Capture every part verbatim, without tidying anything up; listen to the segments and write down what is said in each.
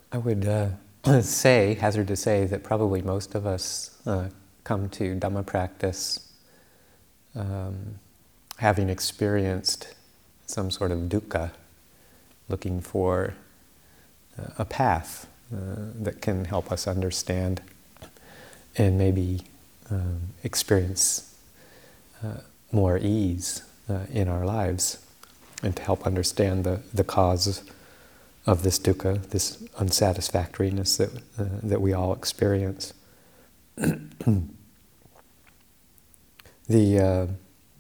I would uh, say, hazard to say, that probably most of us uh, come to Dhamma practice um, having experienced some sort of dukkha, looking for uh, a path uh, that can help us understand and maybe um, experience uh, more ease uh, in our lives, and to help understand the, the cause of this dukkha, this unsatisfactoriness that uh, that we all experience. The uh,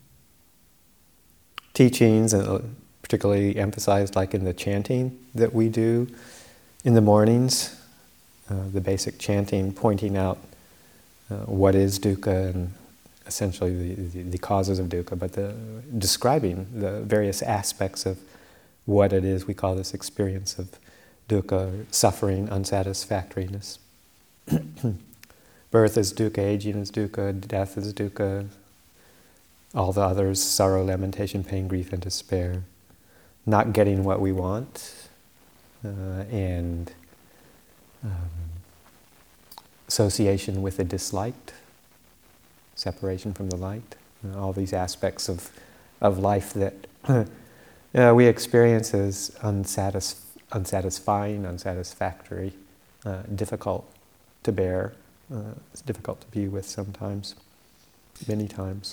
teachings, uh, particularly emphasized like in the chanting that we do in the mornings, uh, the basic chanting pointing out uh, what is dukkha and essentially the, the, the causes of dukkha, but the, describing the various aspects of what it is we call this experience of dukkha, suffering, unsatisfactoriness. Birth is dukkha, aging is dukkha, death is dukkha, all the others, sorrow, lamentation, pain, grief, and despair. Not getting what we want, uh, and um, association with the disliked, separation from the light, you know, all these aspects of, of life that uh, we experience as unsatis- unsatisfying, unsatisfactory, uh, difficult to bear, uh, it's difficult to be with sometimes, many times.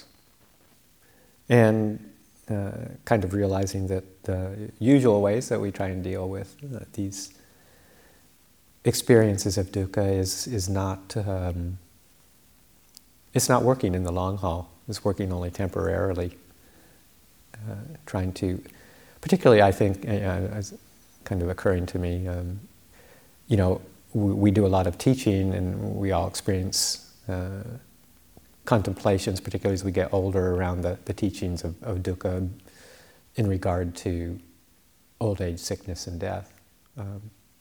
And uh, kind of realizing that the usual ways that we try and deal with uh, these experiences of dukkha is is not um, it's not working in the long haul. It's working only temporarily. Uh, trying to, particularly, I think, uh, as kind of occurring to me, um, you know, we, we do a lot of teaching, and we all experience Uh, contemplations, particularly as we get older, around the, the teachings of, of dukkha in regard to old age, sickness, and death. Um,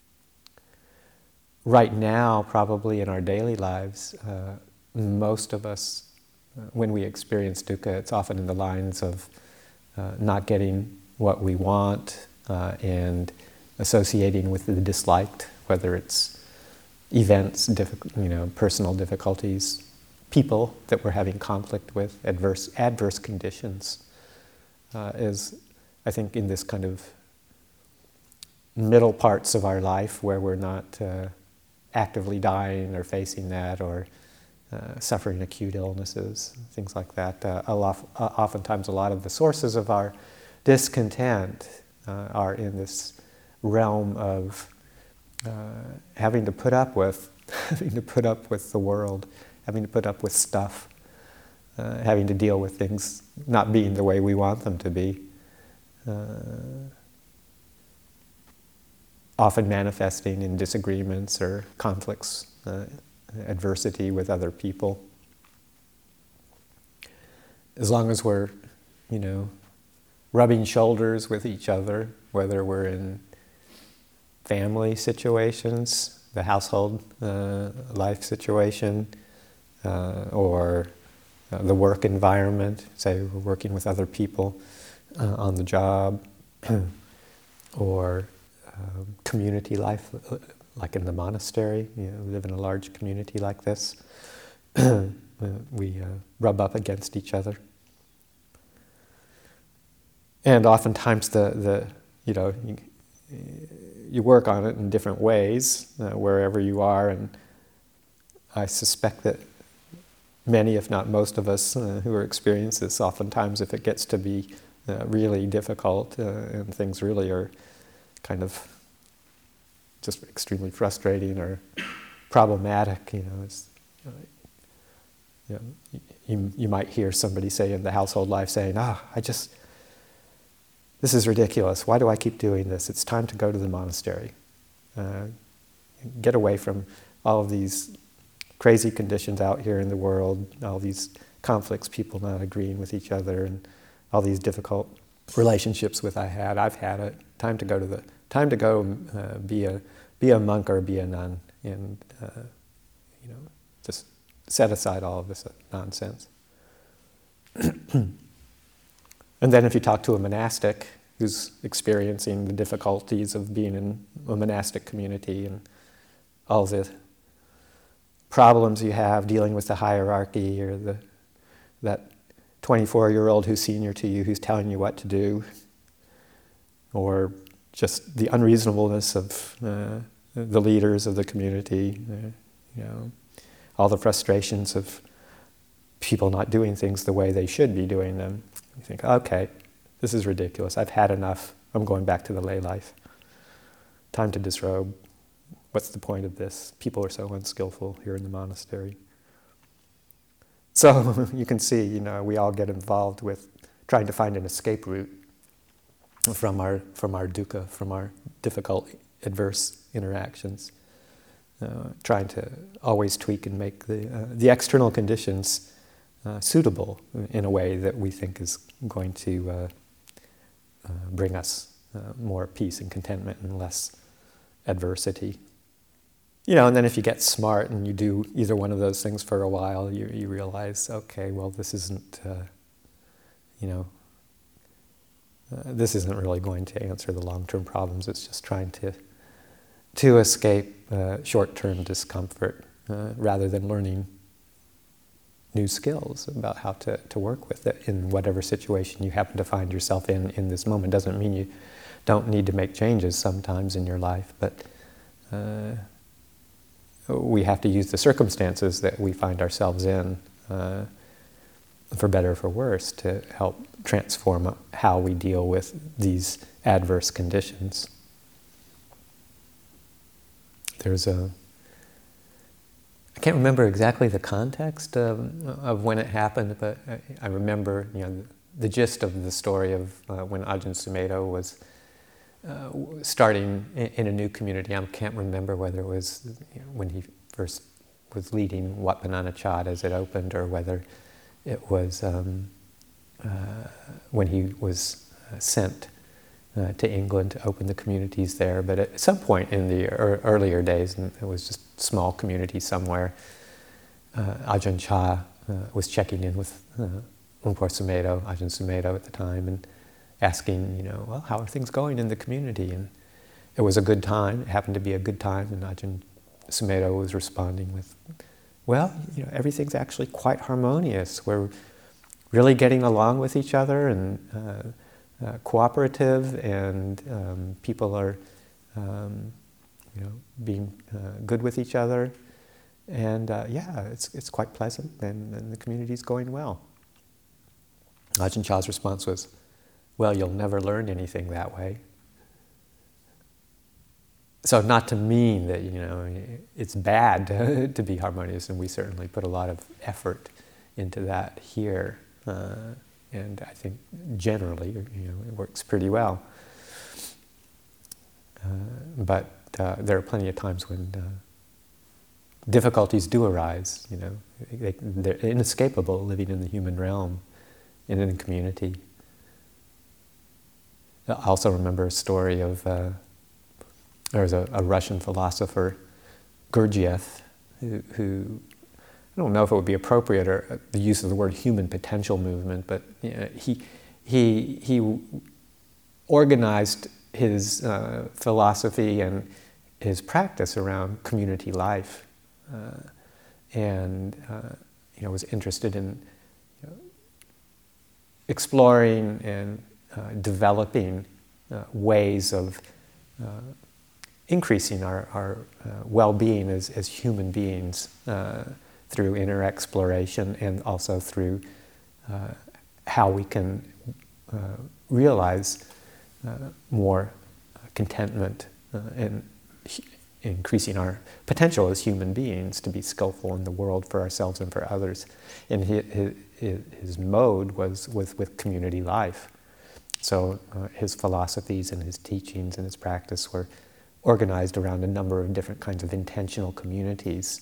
right now, probably in our daily lives, uh, most of us, uh, when we experience dukkha, it's often in the lines of uh, not getting what we want uh, and associating with the disliked, whether it's events, diffi- you know, personal difficulties, people that we're having conflict with, adverse adverse conditions, uh, is, I think, in this kind of middle parts of our life where we're not uh, actively dying or facing that, or uh, suffering acute illnesses, things like that. Uh, a lot, uh, oftentimes a lot of the sources of our discontent uh, are in this realm of uh, having to put up with, having to put up with the world, having to put up with stuff, uh, having to deal with things not being the way we want them to be, uh, often manifesting in disagreements or conflicts, uh, adversity with other people. As long as we're, you know, rubbing shoulders with each other, whether we're in family situations, the household uh, life situation, Uh, or uh, the work environment, say we're working with other people uh, on the job, or um, community life, uh, like in the monastery, you know, we live in a large community like this, uh, we uh, rub up against each other. And oftentimes the, the you know, you, you work on it in different ways, uh, wherever you are, and I suspect that many, if not most of us, uh, who are experiencing this, oftentimes if it gets to be uh, really difficult uh, and things really are kind of just extremely frustrating or problematic, you know, it's, uh, you, know you, you might hear somebody say in the household life saying, ah, I just, this is ridiculous. Why do I keep doing this? It's time to go to the monastery. Uh, get away from all of these crazy conditions out here in the world, all these conflicts, people not agreeing with each other, and all these difficult relationships with I had, I've had it. Time to go to the, time to go uh, be a be a monk or be a nun, and uh, you know, just set aside all of this nonsense. And then if you talk to a monastic, who's experiencing the difficulties of being in a monastic community and all the problems you have dealing with the hierarchy, or the that twenty-four-year-old who's senior to you who's telling you what to do, or just the unreasonableness of uh, the leaders of the community, uh, you know, all the frustrations of people not doing things the way they should be doing them. You think, okay, this is ridiculous. I've had enough. I'm going back to the lay life. Time to disrobe. What's the point of this? People are so unskillful here in the monastery. So you can see, you know, we all get involved with trying to find an escape route from our from our dukkha, from our difficult, adverse interactions. Uh, trying to always tweak and make the uh, the external conditions uh, suitable in a way that we think is going to uh, uh, bring us uh, more peace and contentment and less adversity. You know, and then if you get smart and you do either one of those things for a while, you, you realize, okay, well, this isn't, uh, you know, uh, this isn't really going to answer the long-term problems. It's just trying to to escape uh, short-term discomfort uh, rather than learning new skills about how to, to work with it in whatever situation you happen to find yourself in in this moment. Doesn't mean you don't need to make changes sometimes in your life, but uh, we have to use the circumstances that we find ourselves in, uh, for better or for worse, to help transform how we deal with these adverse conditions. There's a, I can't remember exactly the context of, of when it happened, but I, I remember, you know, the, the gist of the story of uh, when Ajahn Sumedho was uh, starting in, in a new community. I can't remember whether it was, you know, when he first was leading Wat Pah Nanachad as it opened, or whether it was um, uh, when he was uh, sent Uh, to England to open the communities there. But at some point in the er- earlier days, and it was just a small community somewhere, uh, Ajahn Chah uh, was checking in with uh, Lumpur Sumedho, Ajahn Sumedho at the time, and asking, you know, well, how are things going in the community? And it was a good time. It happened to be a good time, and Ajahn Sumedho was responding with, well, you know, everything's actually quite harmonious. We're really getting along with each other, and uh, Uh, cooperative, and um, people are, um, you know, being uh, good with each other, and uh, yeah, it's it's quite pleasant, and, and the community's going well. Ajahn Chah's response was, "Well, you'll never learn anything that way." So, not to mean that, you know, it's bad to, to be harmonious, and we certainly put a lot of effort into that here. Uh, And I think generally, you know, it works pretty well. Uh, but uh, there are plenty of times when uh, difficulties do arise. You know, they, they're inescapable living in the human realm and in the community. I also remember a story of uh, there was a, a Russian philosopher, Gurdjieff, who, who I don't know if it would be appropriate, or the use of the word human potential movement, but you know, he he he organized his uh, philosophy and his practice around community life, uh, and uh, you know, was interested in, you know, exploring and uh, developing uh, ways of uh, increasing our our uh, well-being as as human beings. Uh, through inner exploration, and also through uh, how we can uh, realize uh, more contentment uh, and h- increasing our potential as human beings to be skillful in the world for ourselves and for others. And his, his, his mode was with, with community life. So uh, his philosophies and his teachings and his practice were organized around a number of different kinds of intentional communities.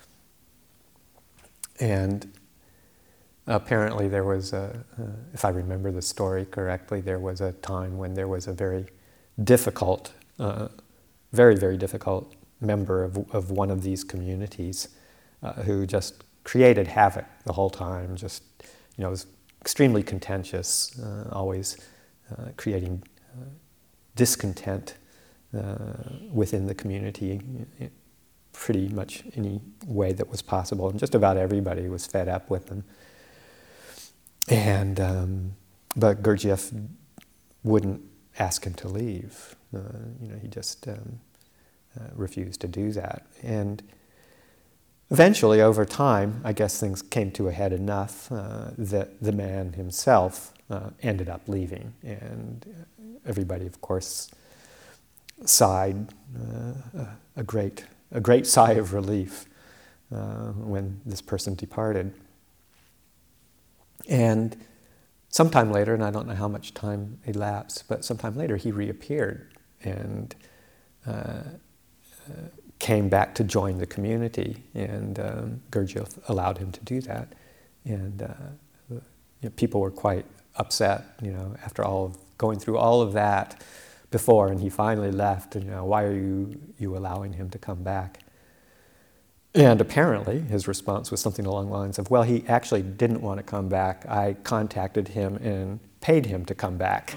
And apparently there was a, uh, if I remember the story correctly, there was a time when there was a very difficult, uh, very, very difficult member of, of one of these communities uh, who just created havoc the whole time, just, you know, was extremely contentious, uh, always uh, creating discontent uh, within the community in pretty much any way that was possible. And just about everybody was fed up with them. And um, but Gurdjieff wouldn't ask him to leave. Uh, you know, he just um, uh, refused to do that. And eventually, over time, I guess things came to a head enough uh, that the man himself uh, ended up leaving. And everybody, of course, sighed uh, a, a great, a great sigh of relief uh, when this person departed. And sometime later, and I don't know how much time elapsed, but sometime later he reappeared and uh, uh, came back to join the community, and um, Gurdjieff allowed him to do that. And uh, you know, people were quite upset, you know, after all of going through all of that before, and he finally left. And you know, why are you you allowing him to come back? And apparently his response was something along the lines of, well, he actually didn't want to come back. I contacted him and paid him to come back.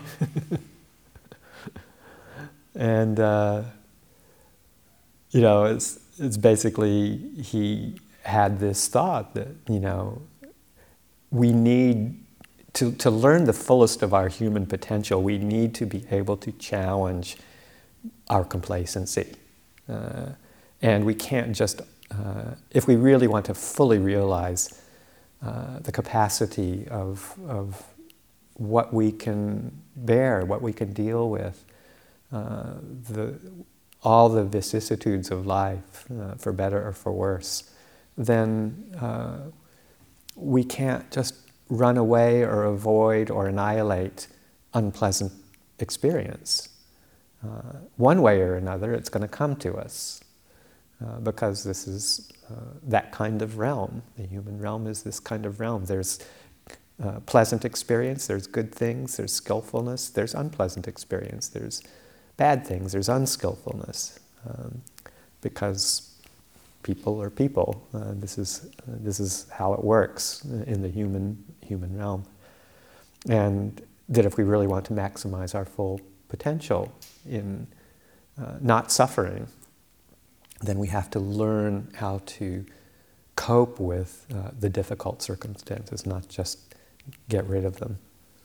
And, uh, you know, it's, it's basically, he had this thought that, you know, we need to, to learn the fullest of our human potential, we need to be able to challenge our complacency. Uh, and we can't just Uh, if we really want to fully realize uh, the capacity of, of what we can bear, what we can deal with, uh, the, all the vicissitudes of life, uh, for better or for worse, then uh, we can't just run away or avoid or annihilate unpleasant experience. Uh, one way or another, it's going to come to us. Uh, because this is uh, that kind of realm. The human realm is this kind of realm. There's uh, pleasant experience, there's good things, there's skillfulness, there's unpleasant experience, there's bad things, there's unskillfulness. Um, because people are people. Uh, this is uh, this is how it works in the human human realm. And that if we really want to maximize our full potential in uh, not suffering, then we have to learn how to cope with uh, the difficult circumstances, not just get rid of them.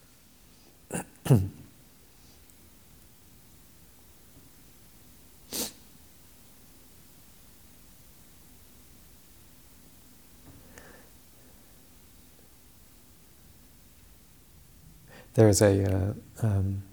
There's a uh, um,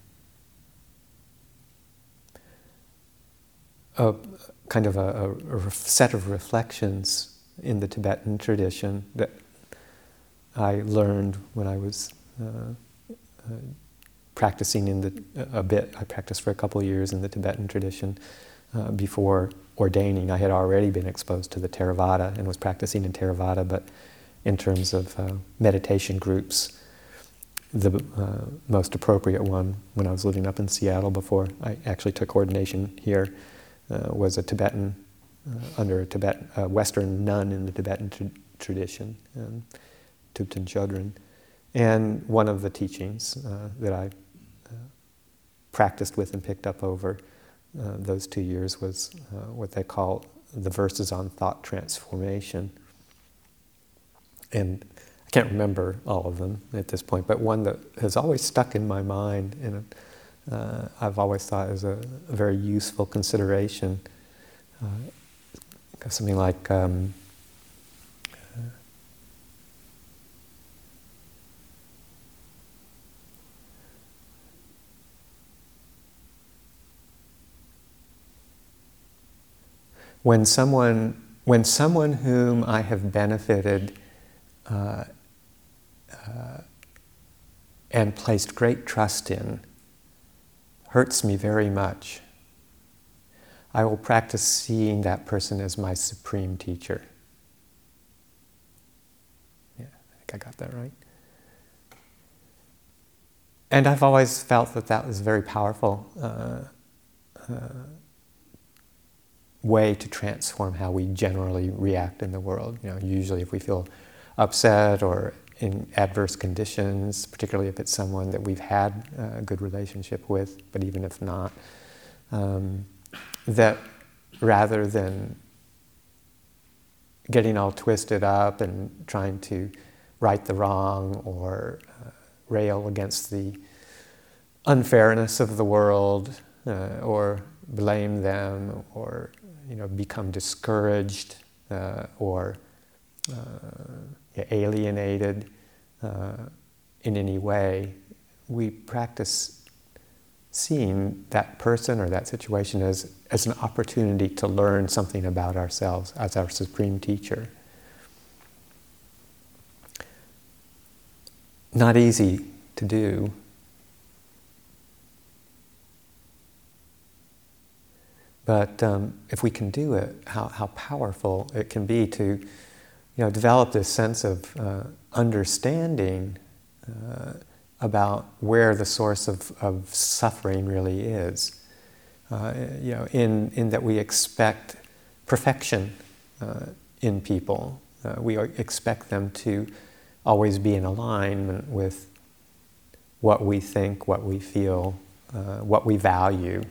a kind of a, a set of reflections in the Tibetan tradition that I learned when I was uh, uh, practicing in the a bit. I practiced for a couple of years in the Tibetan tradition uh, before ordaining. I had already been exposed to the Theravada and was practicing in Theravada, but in terms of uh, meditation groups, the uh, most appropriate one when I was living up in Seattle before I actually took ordination here uh, was a Tibetan, uh, under a Tibetan, uh, Western nun in the Tibetan tra- tradition, um, Thubten Chodron. And one of the teachings uh, that I uh, practiced with and picked up over uh, those two years was uh, what they call the verses on thought transformation. And I can't remember all of them at this point, but one that has always stuck in my mind, and uh, I've always thought is a, a very useful consideration. Uh, something like, um, uh, when someone, when someone whom I have benefited Uh, uh, and placed great trust in hurts me very much, I will practice seeing that person as my supreme teacher. Yeah, I think I got that right. And I've always felt that that was a very powerful uh, uh, way to transform how we generally react in the world. You know, usually if we feel upset or in adverse conditions, particularly if it's someone that we've had a good relationship with, but even if not, um, that rather than getting all twisted up and trying to right the wrong or uh, rail against the unfairness of the world uh, or blame them or you know become discouraged uh, or uh, alienated uh, in any way, we practice seeing that person or that situation as, as an opportunity to learn something about ourselves as our supreme teacher. Not easy to do. But um, if we can do it, how, how powerful it can be to you know, develop this sense of uh, understanding uh, about where the source of, of suffering really is. Uh, you know, in, in that we expect perfection uh, in people. Uh, we are, expect them to always be in alignment with what we think, what we feel, uh, what we value.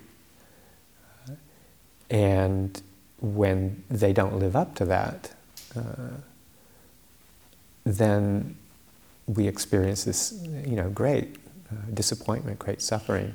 And when they don't live up to that, uh, then we experience this, you know, great uh, disappointment, great suffering.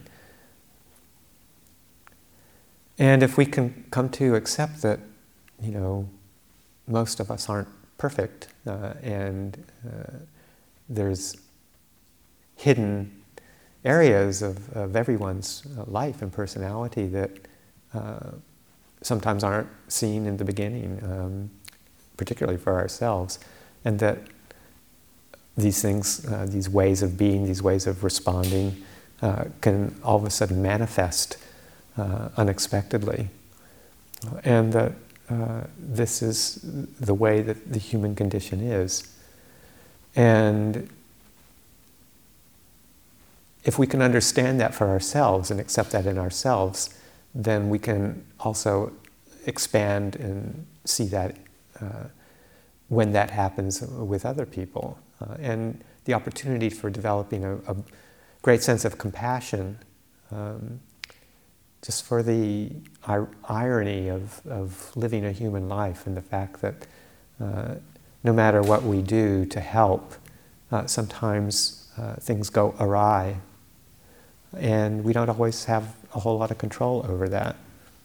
And if we can come to accept that, you know, most of us aren't perfect, uh, and uh, there's hidden areas of, of everyone's uh, life and personality that uh, sometimes aren't seen in the beginning, um, particularly for ourselves, and that these things, uh, these ways of being, these ways of responding, uh, can all of a sudden manifest uh, unexpectedly. And that uh, this is the way that the human condition is. And if we can understand that for ourselves and accept that in ourselves, then we can also expand and see that uh, when that happens with other people. Uh, and the opportunity for developing a, a great sense of compassion, um, just for the ir- irony of, of living a human life and the fact that uh, no matter what we do to help, uh, sometimes uh, things go awry. And we don't always have a whole lot of control over that.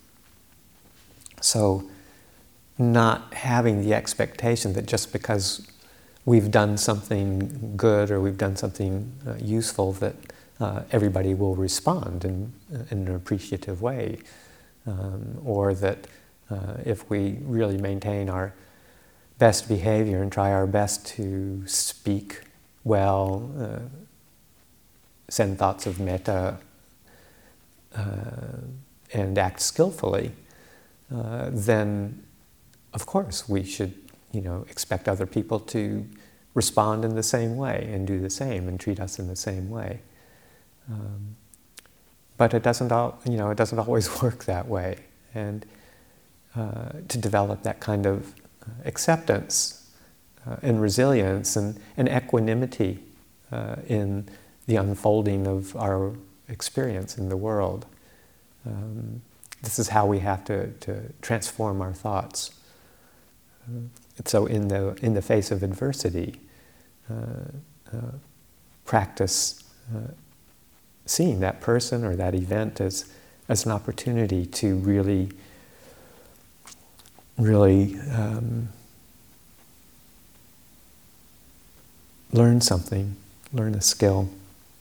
So, not having the expectation that just because we've done something good or we've done something uh, useful that uh, everybody will respond in, in an appreciative way. Um, or that uh, if we really maintain our best behavior and try our best to speak well, uh, send thoughts of metta, uh, and act skillfully, uh, then of course we should, you know, expect other people to respond in the same way and do the same and treat us in the same way. Um, but it doesn't, all, you know, it doesn't always work that way. And uh, to develop that kind of acceptance uh, and resilience and, and equanimity uh, in the unfolding of our experience in the world. Um, this is how we have to, to transform our thoughts. Uh, so in the, in the face of adversity, uh, uh, practice uh, seeing that person or that event as, as an opportunity to really, really um, learn something, learn a skill.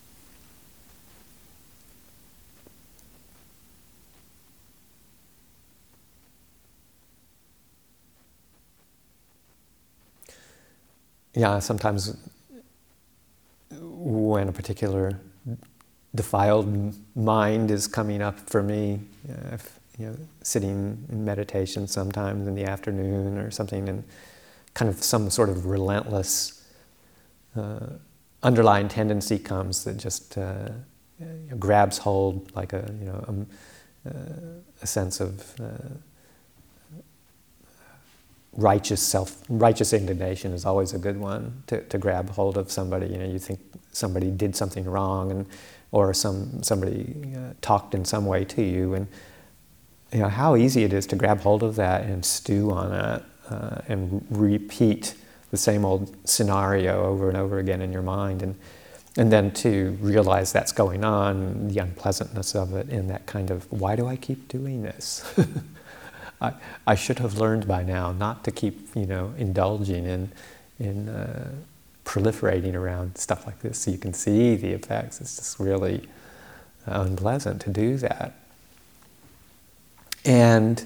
Yeah, sometimes when a particular defiled mind is coming up for me, uh, if, you know, sitting in meditation sometimes in the afternoon or something, and kind of some sort of relentless uh, underlying tendency comes that just uh, grabs hold, like a you know um, uh, a sense of uh, righteous self, righteous indignation is always a good one to, to grab hold of somebody. You know, you think somebody did something wrong, and or some somebody uh, talked in some way to you, and you know how easy it is to grab hold of that and stew on it uh, and repeat the same old scenario over and over again in your mind, and and then to realize that's going on, the unpleasantness of it, and that kind of, why do I keep doing this? I, I should have learned by now not to keep, you know, indulging in in uh, proliferating around stuff like this. So you can see the effects. It's just really unpleasant to do that. And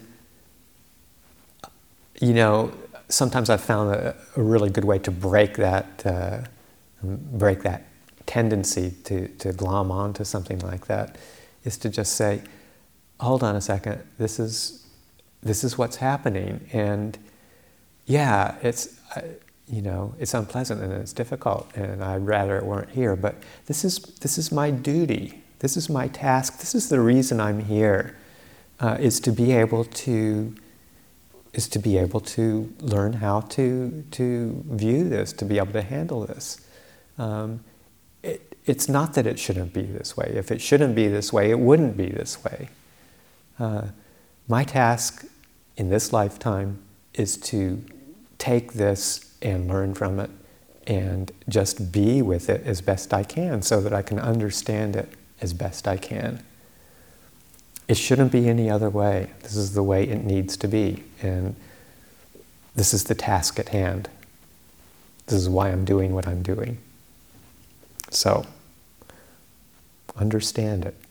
you know, sometimes I've found a, a really good way to break that uh, break that tendency to to glom onto something like that is to just say, hold on a second, this is this is what's happening, and yeah, it's uh, you know, it's unpleasant and it's difficult, and I'd rather it weren't here, but this is this is my duty, this is my task, this is the reason I'm here, uh, is to be able to is to be able to learn how to to view this, to be able to handle this. Um, it, it's not that it shouldn't be this way. If it shouldn't be this way, it wouldn't be this way. Uh, my task in this lifetime is to take this and learn from it and just be with it as best I can so that I can understand it as best I can. It shouldn't be any other way. This is the way it needs to be, and this is the task at hand. This is why I'm doing what I'm doing. So, understand it.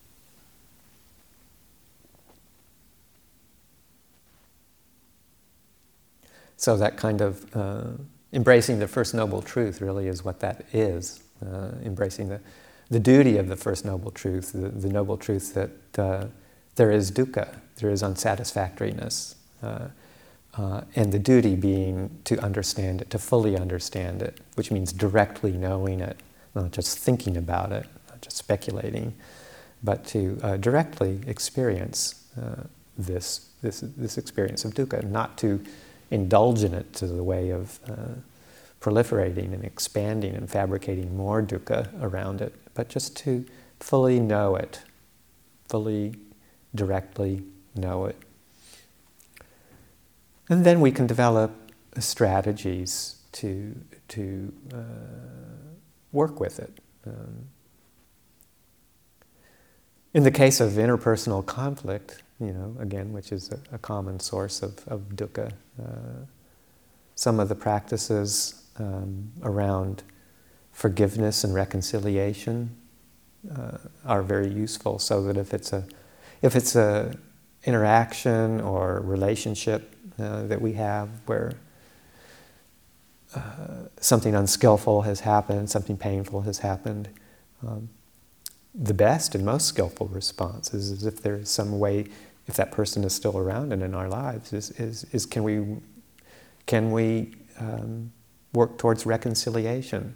So that kind of uh, embracing the First Noble Truth really is what that is. Uh, embracing the, the duty of the First Noble Truth, the, the noble truth that uh, there is dukkha, there is unsatisfactoriness, uh, uh, and the duty being to understand it, to fully understand it, which means directly knowing it, not just thinking about it, not just speculating, but to uh, directly experience uh, this, this, this experience of dukkha, not to indulge in it to the way of uh, proliferating and expanding and fabricating more dukkha around it, but just to fully know it, fully, directly know it. And then we can develop strategies to, to uh, work with it. Um, in the case of interpersonal conflict, you know, again, which is a, a common source of, of dukkha, uh, some of the practices um, around forgiveness and reconciliation uh, are very useful, so that if it's a if it's a interaction or relationship uh, that we have where uh, something unskillful has happened, something painful has happened, um, the best and most skillful response is, is if there's some way, if that person is still around and in our lives, is is, is can we can we um, work towards reconciliation?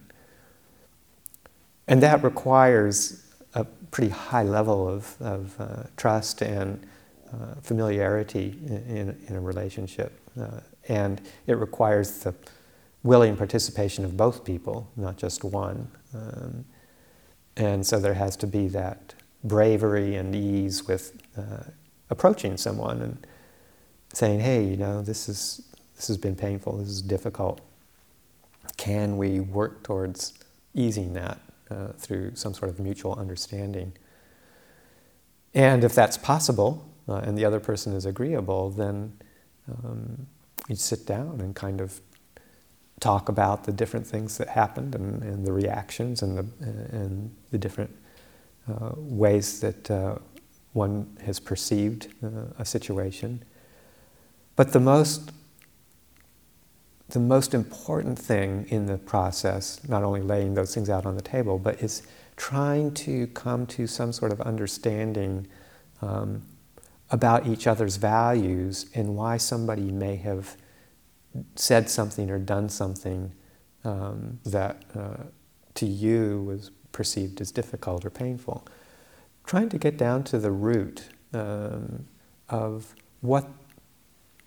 And that requires a pretty high level of, of uh, trust and uh, familiarity in, in, in a relationship. Uh, and it requires the willing participation of both people, not just one. Um, and so there has to be that bravery and ease with uh, approaching someone and saying, hey, you know, this is this has been painful, this is difficult. Can we work towards easing that uh, through some sort of mutual understanding? And if that's possible, uh, and the other person is agreeable, then um, you sit down and kind of talk about the different things that happened and, and the reactions and the and the different uh, ways that uh, one has perceived uh, a situation. But the most the most important thing in the process, not only laying those things out on the table, but is trying to come to some sort of understanding um, about each other's values and why somebody may have said something or done something um, that uh, to you was perceived as difficult or painful. Trying to get down to the root um, of what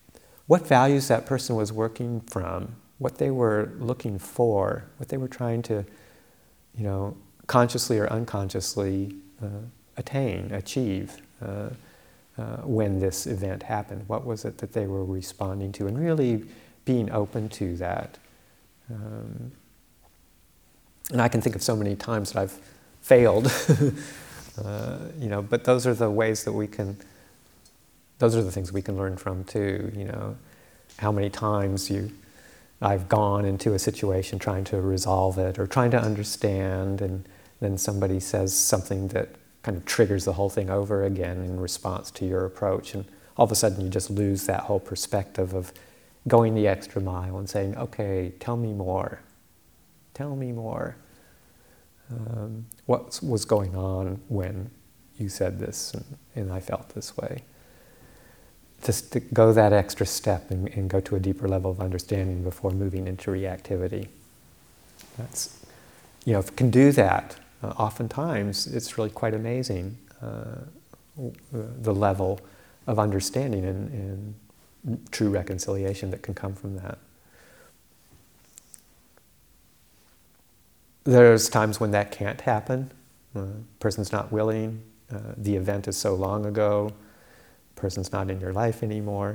what values that person was working from, what they were looking for, what they were trying to, you know, consciously or unconsciously uh, attain, achieve uh, uh, when this event happened. What was it that they were responding to, and really being open to that. Um, and I can think of so many times that I've failed, uh, you know, but those are the ways that we can, those are the things we can learn from too, you know, how many times you, I've gone into a situation trying to resolve it or trying to understand, and then somebody says something that kind of triggers the whole thing over again in response to your approach, and all of a sudden you just lose that whole perspective of going the extra mile and saying, okay, tell me more, tell me more. Um, what was going on when you said this and, and I felt this way? Just to go that extra step and, and go to a deeper level of understanding before moving into reactivity. That's, you know, if you can do that, uh, oftentimes it's really quite amazing, uh, the level of understanding and, and true reconciliation that can come from that. There's times when that can't happen. Uh, person's not willing. Uh, the event is so long ago. Person's not in your life anymore.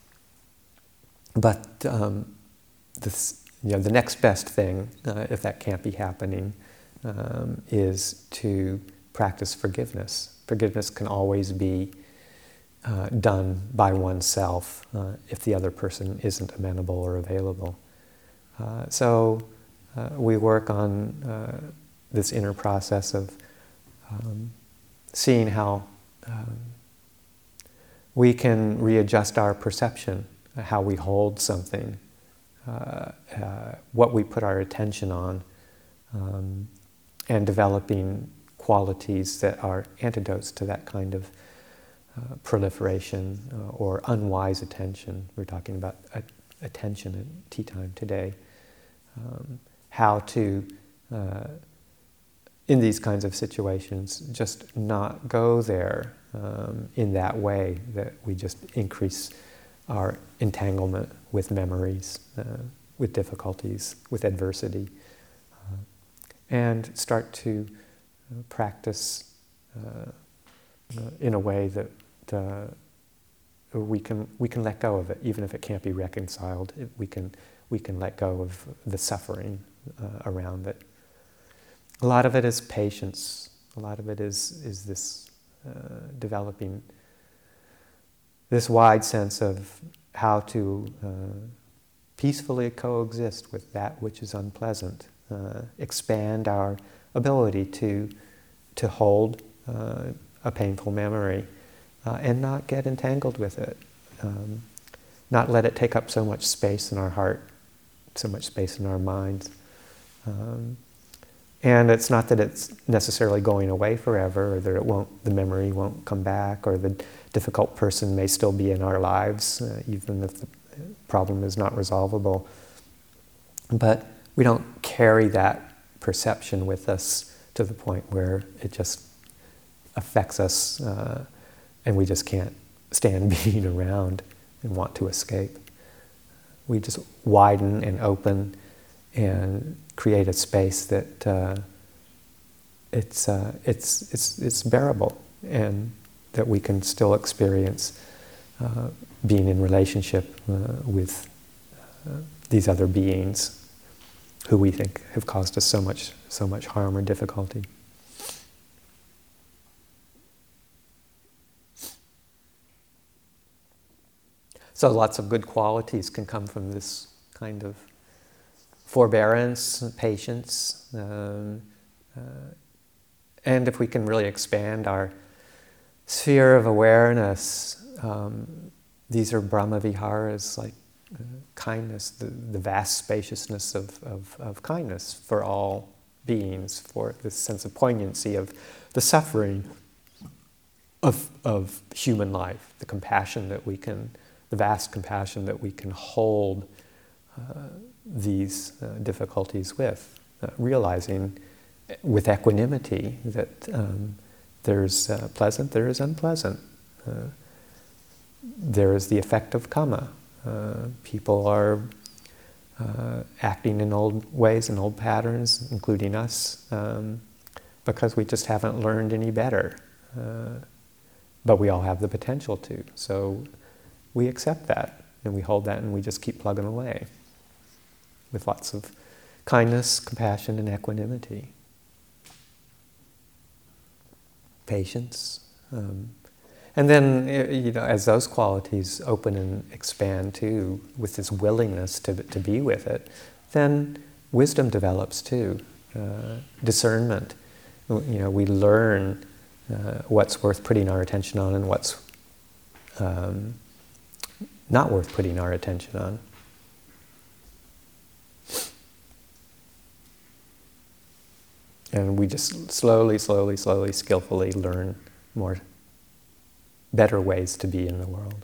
But um, this, you know, the next best thing, uh, if that can't be happening, um, is to practice forgiveness. Forgiveness can always be uh, done by oneself uh, if the other person isn't amenable or available. Uh, so uh, we work on uh, this inner process of um, seeing how um, we can readjust our perception, how we hold something, uh, uh, what we put our attention on, um, and developing qualities that are antidotes to that kind of uh, proliferation uh, or unwise attention. We're talking about a- attention at tea time today. Um, how to, uh, in these kinds of situations, just not go there um, in that way, that we just increase our entanglement with memories, uh, with difficulties, with adversity, uh, and start to uh, practice uh, uh, in a way that uh, we can we can let go of it, even if it can't be reconciled. It, we can we can let go of the suffering uh, around it. A lot of it is patience. A lot of it is is this uh, developing this wide sense of how to uh, peacefully coexist with that which is unpleasant. Uh, expand our ability to to hold uh, a painful memory uh, and not get entangled with it. Um, not let it take up so much space in our heart, so much space in our minds. Um, and it's not that it's necessarily going away forever, or that it won't, the memory won't come back, or the difficult person may still be in our lives, uh, even if the problem is not resolvable. But we don't carry that perception with us to the point where it just affects us uh, and we just can't stand being around and want to escape. We just widen and open and create a space that uh, it's, uh, it's, it's, it's bearable, and that we can still experience uh, being in relationship uh, with uh, these other beings who we think have caused us so much, so much harm or difficulty. So lots of good qualities can come from this kind of forbearance, patience, um, uh, and if we can really expand our sphere of awareness, um, these are Brahma Viharas, like uh, kindness, the, the vast spaciousness of, of, of kindness for all beings, for this sense of poignancy of the suffering of, of human life, the compassion that we can, the vast compassion that we can hold uh, these uh, difficulties with, uh, realizing with equanimity that um, there's uh, pleasant, there is unpleasant. Uh, there is the effect of karma. Uh, people are uh, acting in old ways and old patterns, including us, um, because we just haven't learned any better. Uh, but we all have the potential to. So we accept that, and we hold that, and we just keep plugging away with lots of kindness, compassion, and equanimity. Patience. Um, and then, you know, as those qualities open and expand too, with this willingness to, to be with it, then wisdom develops too. Uh, discernment. You know, we learn uh, what's worth putting our attention on and what's um, not worth putting our attention on. And we just slowly, slowly, slowly, skillfully learn more, better ways to be in the world.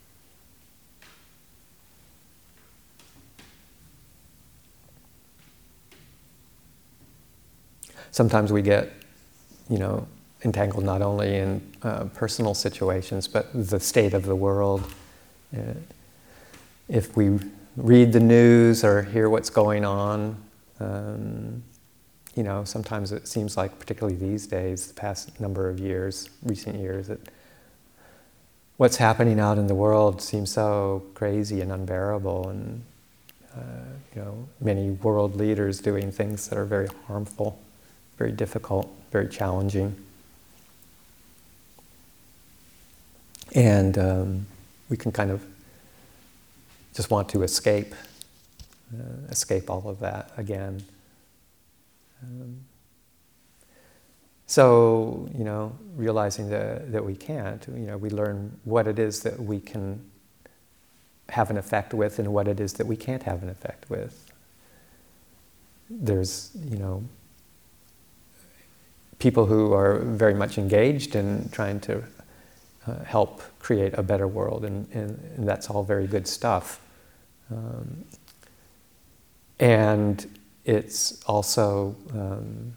Sometimes we get, you know, entangled not only in uh, personal situations, but the state of the world. Uh, if we read the news or hear what's going on, um, you know, sometimes it seems like, particularly these days, the past number of years, recent years, that what's happening out in the world seems so crazy and unbearable, and uh, you know, many world leaders doing things that are very harmful, very difficult, very challenging. And um, we can kind of just want to escape, uh, escape all of that again. Um, so, you know, realizing that, that we can't, you know, we learn what it is that we can have an effect with and what it is that we can't have an effect with. There's, you know, people who are very much engaged in trying to uh, help create a better world, and, and, and that's all very good stuff. Um, and it's also um,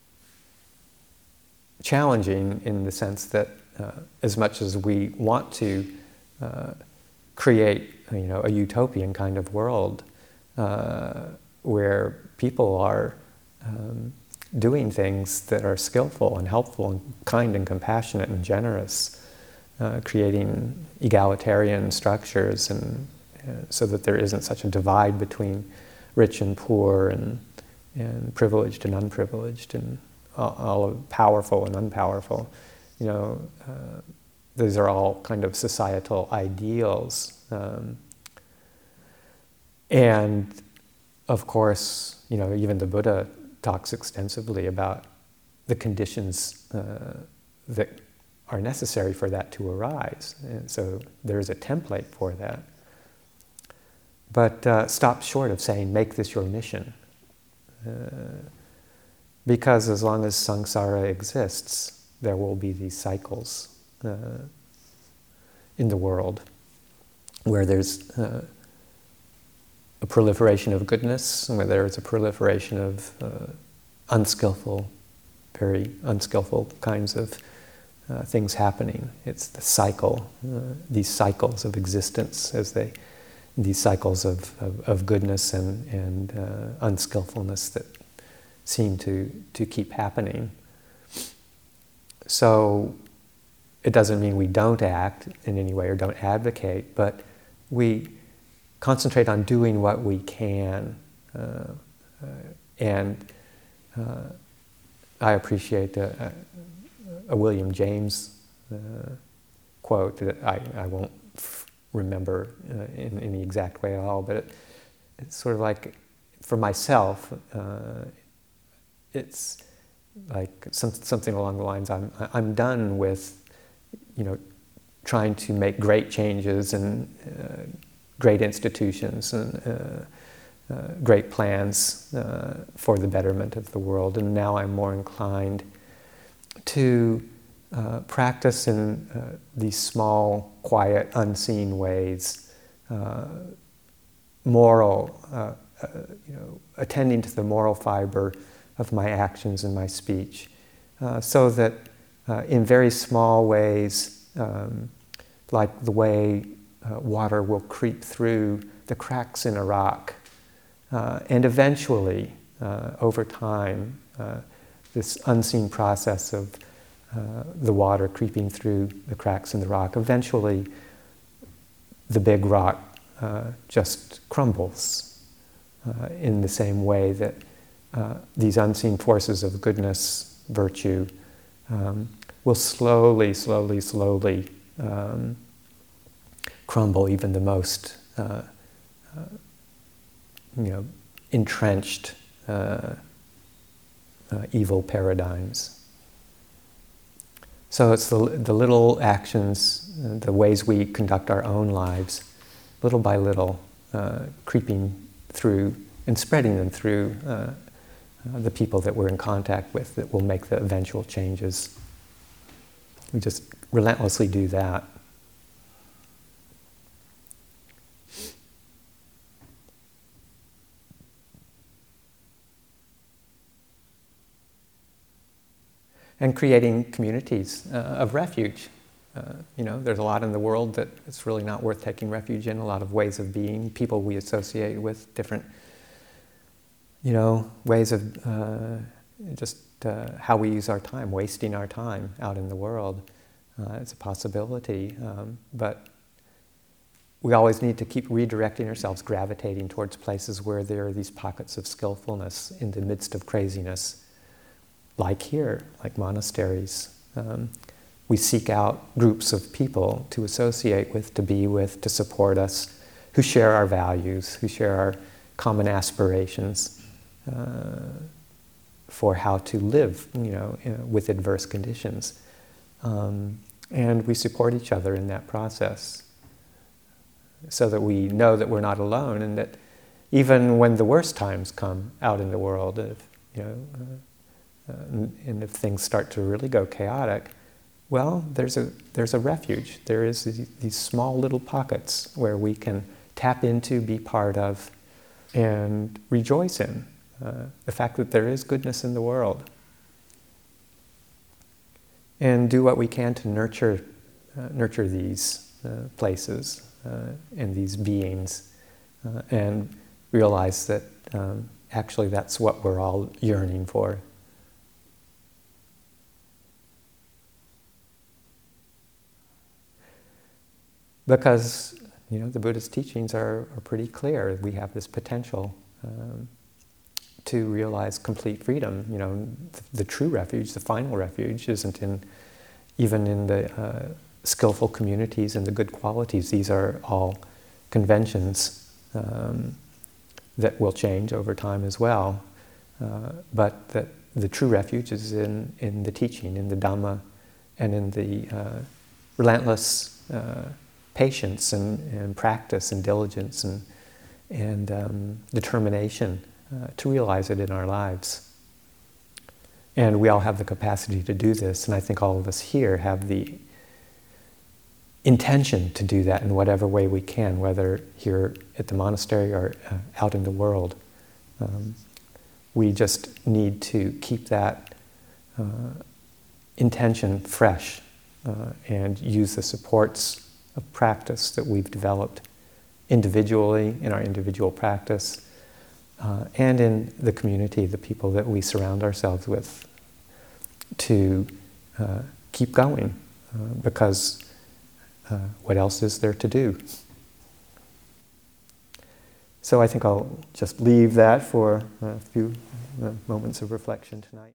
challenging in the sense that uh, as much as we want to uh, create, you know, a utopian kind of world uh, where people are um, doing things that are skillful and helpful and kind and compassionate and generous, uh, creating egalitarian structures, and uh, so that there isn't such a divide between rich and poor, and and privileged and unprivileged, and all, all of powerful and unpowerful. You know, uh, these are all kind of societal ideals, um, and of course, you know, even the Buddha talks extensively about the conditions uh, that are necessary for that to arise. And so there's a template for that. But uh, stop short of saying, make this your mission. Uh, because as long as samsara exists, there will be these cycles uh, in the world where there's uh, a proliferation of goodness, where there's a proliferation of uh, unskillful, very unskillful kinds of uh, things happening. It's the cycle, uh, these cycles of existence, as they, these cycles of, of, of goodness and, and uh, unskillfulness that seem to, to keep happening. So it doesn't mean we don't act in any way or don't advocate, but we concentrate on doing what we can. Uh, uh, and uh, I appreciate a, a William James uh, quote that I, I won't f- remember uh, in any exact way at all, but it, it's sort of like, for myself, uh, it's like some, something along the lines, I'm, I'm done with, you know, trying to make great changes and uh, great institutions and uh, uh, great plans uh, for the betterment of the world. And now I'm more inclined to uh, practice in uh, these small, quiet, unseen ways, uh, moral, uh, uh, you know, attending to the moral fiber of my actions and my speech, uh, so that uh, in very small ways, um, like the way uh, water will creep through the cracks in a rock. Uh, and eventually, uh, over time, uh, this unseen process of uh, the water creeping through the cracks in the rock, eventually the big rock uh, just crumbles uh, in the same way that uh, these unseen forces of goodness, virtue, um, will slowly, slowly, slowly um, crumble even the most uh, uh, you know, entrenched uh, uh, evil paradigms. So it's the, the little actions, uh, the ways we conduct our own lives, little by little, uh, creeping through and spreading them through uh, uh, the people that we're in contact with, that will make the eventual changes. We just relentlessly do that. And creating communities uh, of refuge. Uh, you know, there's a lot in the world that it's really not worth taking refuge in, a lot of ways of being, people we associate with, different, you know, ways of uh, just uh, how we use our time, wasting our time out in the world. Uh, it's a possibility, um, but we always need to keep redirecting ourselves, gravitating towards places where there are these pockets of skillfulness in the midst of craziness. Like here, like monasteries. Um, we seek out groups of people to associate with, to be with, to support us, who share our values, who share our common aspirations uh, for how to live, you know, with adverse conditions. Um, and we support each other in that process so that we know that we're not alone, and that even when the worst times come out in the world, if, you know, uh, Uh, and if things start to really go chaotic, well, there's a there's a refuge. There is these, these small little pockets where we can tap into, be part of, and rejoice in uh, the fact that there is goodness in the world. And do what we can to nurture uh, nurture these uh, places uh, and these beings, uh, and realize that um, actually that's what we're all yearning for. Because, you know, the Buddha's teachings are, are pretty clear. We have this potential um, to realize complete freedom. You know, the, the true refuge, the final refuge, isn't in even in the uh, skillful communities and the good qualities. These are all conventions um, that will change over time as well. Uh, but that the true refuge is in, in the teaching, in the Dhamma, and in the uh, relentless uh, patience and, and practice and diligence and, and um, determination uh, to realize it in our lives. And we all have the capacity to do this, and I think all of us here have the intention to do that in whatever way we can, whether here at the monastery or uh, out in the world. Um, we just need to keep that uh, intention fresh uh, and use the supports of practice that we've developed individually in our individual practice uh, and in the community, the people that we surround ourselves with, to uh, keep going uh, because uh, what else is there to do? So I think I'll just leave that for a few uh, moments of reflection tonight.